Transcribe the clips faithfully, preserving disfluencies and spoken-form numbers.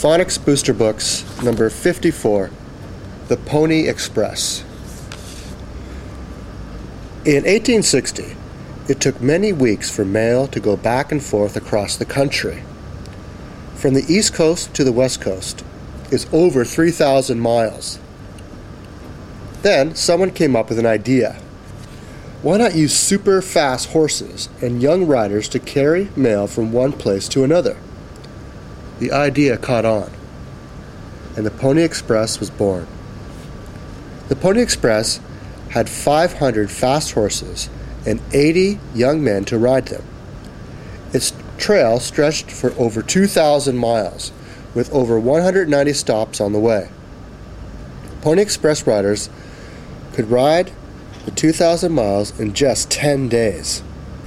Phonics Booster Books, number fifty-four, The Pony Express. In eighteen sixty, it took many weeks for mail to go back and forth across the country. From the East Coast to the West Coast is over three thousand miles. Then someone came up with an idea. Why not use super fast horses and young riders to carry mail from one place to another? The idea caught on, and the Pony Express was born. The Pony Express had five hundred fast horses and eighty young men to ride them. Its trail stretched for over two thousand miles, with over one hundred ninety stops on the way. Pony Express riders could ride the two thousand miles in just ten days.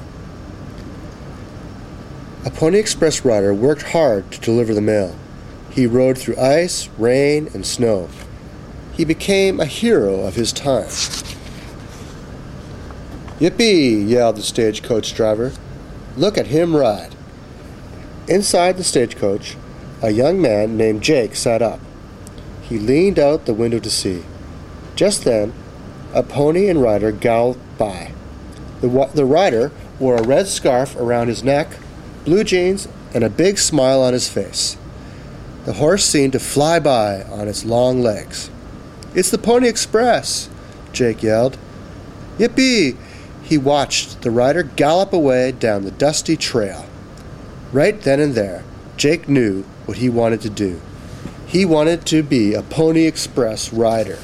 A Pony Express rider worked hard to deliver the mail. He rode through ice, rain, and snow. He became a hero of his time. "Yippee!" yelled the stagecoach driver. "Look at him ride." Inside the stagecoach, a young man named Jake sat up. He leaned out the window to see. Just then, a pony and rider galloped by. The, the rider wore a red scarf around his neck, blue jeans, and a big smile on his face. The horse seemed to fly by on its long legs. "It's the Pony Express!" Jake yelled. "Yippee!" He watched the rider gallop away down the dusty trail. Right then and there, Jake knew what he wanted to do. He wanted to be a Pony Express rider.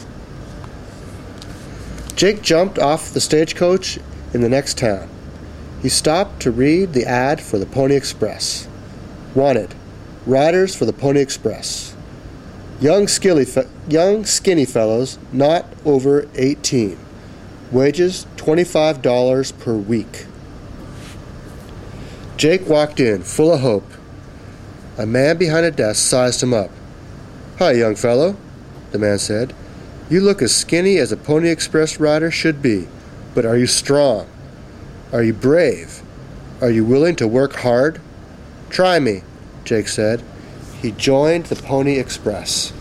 Jake jumped off the stagecoach in the next town. He stopped to read the ad for the Pony Express. Wanted, riders for the Pony Express. Young, skilly fe- young skinny fellows not over eighteen. Wages twenty-five dollars per week. Jake walked in, full of hope. A man behind a desk sized him up. "Hi, young fellow," the man said. "You look as skinny as a Pony Express rider should be, but are you strong? Are you brave? Are you willing to work hard?" "Try me," Jake said. He joined the Pony Express.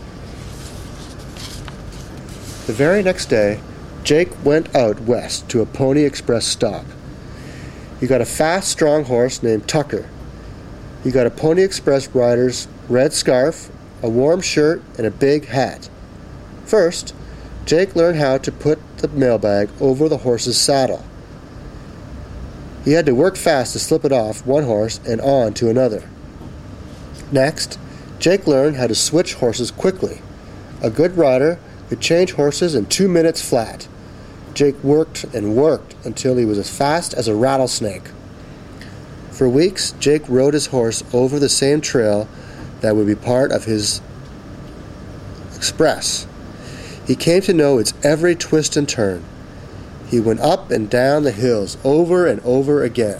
The very next day, Jake went out west to a Pony Express stop. He got a fast, strong horse named Tucker. He got a Pony Express rider's red scarf, a warm shirt, and a big hat. First, Jake learned how to put the mailbag over the horse's saddle. He had to work fast to slip it off one horse and on to another. Next, Jake learned how to switch horses quickly. A good rider could change horses in two minutes flat. Jake worked and worked until he was as fast as a rattlesnake. For weeks, Jake rode his horse over the same trail that would be part of his express. He came to know its every twist and turn. He went up and down the hills over and over again.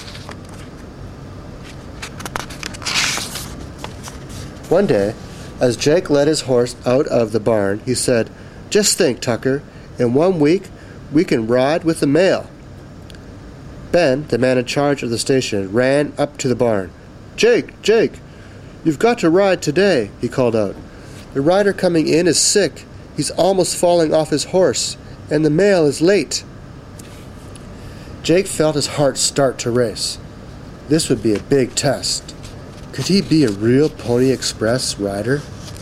One day, as Jake led his horse out of the barn, he said, "Just think, Tucker, in one week we can ride with the mail." Ben, the man in charge of the station, ran up to the barn. "Jake, Jake, you've got to ride today," he called out. "The rider coming in is sick. He's almost falling off his horse, and the mail is late." Jake felt his heart start to race. This would be a big test. Could he be a real Pony Express rider?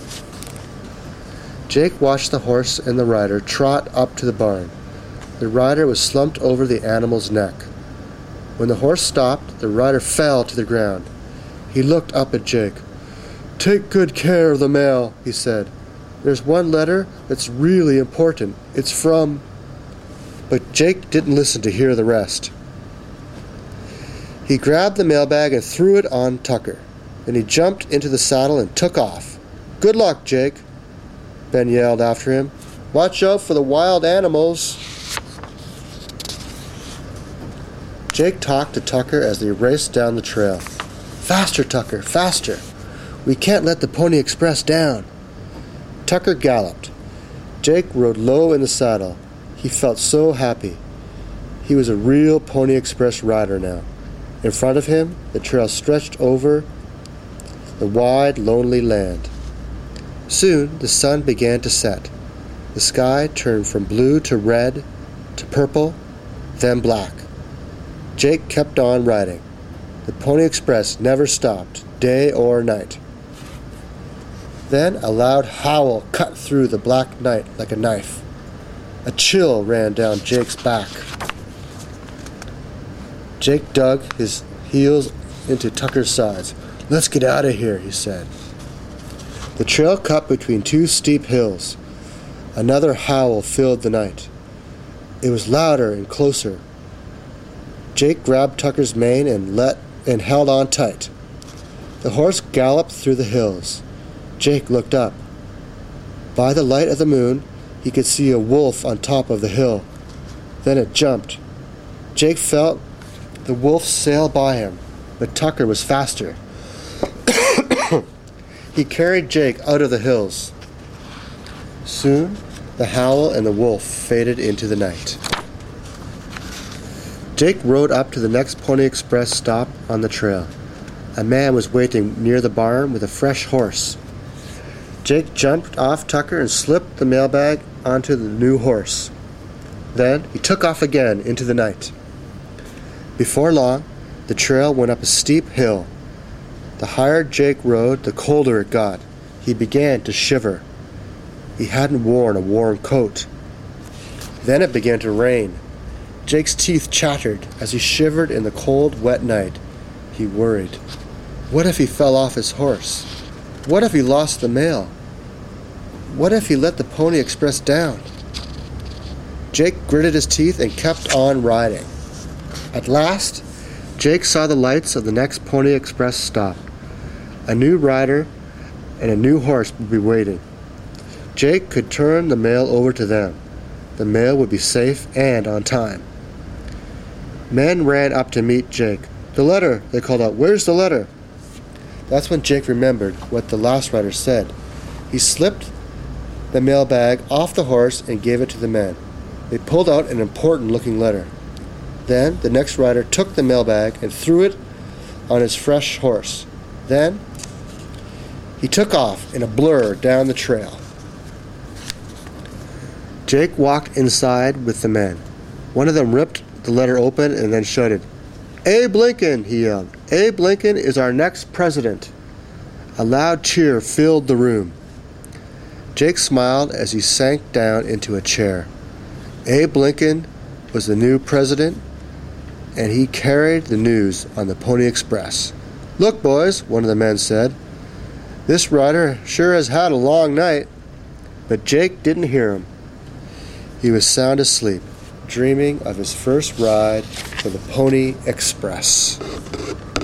Jake watched the horse and the rider trot up to the barn. The rider was slumped over the animal's neck. When the horse stopped, the rider fell to the ground. He looked up at Jake. "Take good care of the mail," he said. "There's one letter that's really important. It's from..." But Jake didn't listen to hear the rest. He grabbed the mailbag and threw it on Tucker. Then he jumped into the saddle and took off. "Good luck, Jake," Ben yelled after him. "Watch out for the wild animals." Jake talked to Tucker as they raced down the trail. "Faster, Tucker, faster. We can't let the Pony Express down." Tucker galloped. Jake rode low in the saddle. He felt so happy. He was a real Pony Express rider now. In front of him, the trail stretched over the wide, lonely land. Soon the sun began to set. The sky turned from blue to red, to purple, then black. Jake kept on riding. The Pony Express never stopped, day or night. Then a loud howl cut through the black night like a knife. A chill ran down Jake's back. Jake dug his heels into Tucker's sides. "Let's get out of here," he said. The trail cut between two steep hills. Another howl filled the night. It was louder and closer. Jake grabbed Tucker's mane and let and held on tight. The horse galloped through the hills. Jake looked up. By the light of the moon, he could see a wolf on top of the hill. Then it jumped. Jake felt the wolf sail by him, but Tucker was faster. He carried Jake out of the hills. Soon, the howl and the wolf faded into the night. Jake rode up to the next Pony Express stop on the trail. A man was waiting near the barn with a fresh horse. Jake jumped off Tucker and slipped the mailbag onto the new horse. Then he took off again into the night. Before long, the trail went up a steep hill. The higher Jake rode, the colder it got. He began to shiver. He hadn't worn a warm coat. Then it began to rain. Jake's teeth chattered as he shivered in the cold, wet night. He worried. What if he fell off his horse? What if he lost the mail? What if he let the Pony Express down? Jake gritted his teeth and kept on riding. At last, Jake saw the lights of the next Pony Express stop. A new rider and a new horse would be waiting. Jake could turn the mail over to them. The mail would be safe and on time. Men ran up to meet Jake. "The letter," they called out. "Where's the letter?" That's when Jake remembered what the last rider said. He slipped the mailbag off the horse and gave it to the men. They pulled out an important-looking letter. Then the next rider took the mailbag and threw it on his fresh horse. Then he took off in a blur down the trail. Jake walked inside with the men. One of them ripped the letter open and then shouted, "Abe Lincoln," he yelled. "Abe Lincoln is our next president." A loud cheer filled the room. Jake smiled as he sank down into a chair. Abe Lincoln was the new president, and he carried the news on the Pony Express. "Look, boys," one of the men said. "This rider sure has had a long night." But Jake didn't hear him. He was sound asleep, dreaming of his first ride for the Pony Express.